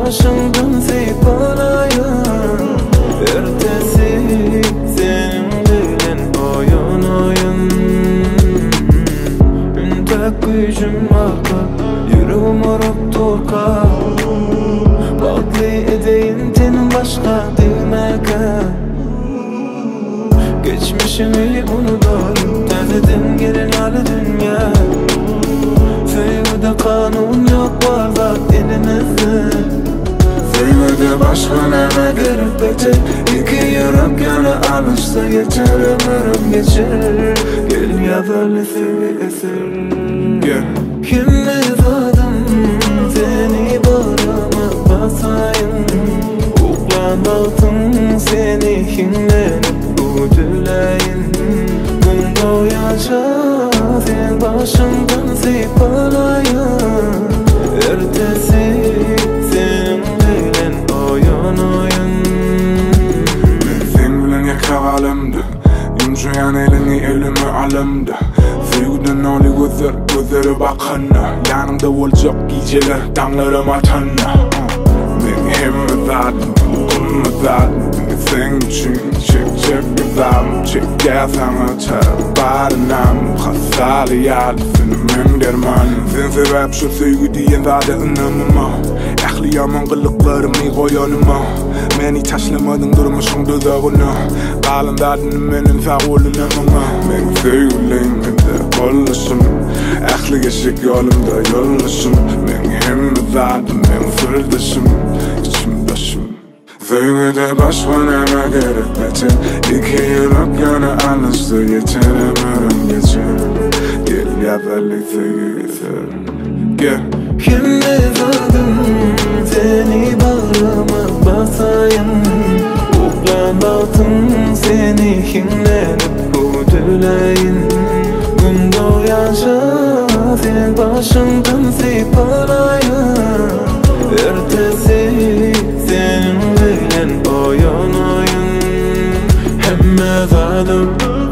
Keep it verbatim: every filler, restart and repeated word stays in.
başından seyip alayım. Ertesi senin bilen oyun oyun. Üntek gücüm arka, yüreğim arıp torka. Baklı edeyin tenin başka değmeke. Geçmişimi unutup tezedin gelin hali dünya. Sevgide kanun yok var da elinizde. Sevgide başka neme gerek beter. İki yürek yana alışsa geçer, ömrüm geçer. Gel yazarlı sevgi eser. Kimle zadım seni bağrıma basayım. Uklanaltın seni kimlenip udulayın. Gün doğayaca sen başımdan seyip alayım. Ertesi senin bilen oyun oyun. Ben sen bilen yakar alemde, yumuşayan elini elimi alemde. Sevgiden oli gözler, gözleri bakana. Yanımda olacak geceler, dağlarım atana. Ben hem zaten, bunu zaten. Sen için çek çek güzel, çek gel sana çağır. Barınam, hastalı yardı senin dermanım. Sen sebep şu sevgi diyen zaten ınamıma. Ehli yaman kılıklarımı koyanıma. Beni taşlamadın durmuşum dudağına. Kalın zaten benim sağ olunamama. Ben sevgiliyim de kollaşım. Ehli geçik yolumda yollaşım. Ben hem zaten ben sırdaşım, içimdaşım. Sevgide başka neme gerek beter. İki yürek yana alışsa yeter, ömrüm geçer. Gel yazarlı sevgi getir. Gel. Kimle zadım seni bağrıma basayım. Uklanaltın seni kimlenip udulayın. Gün doğayaca sen başımdan seyip alayım. Ertesi senin bilen oyun oyun. Hemme zadım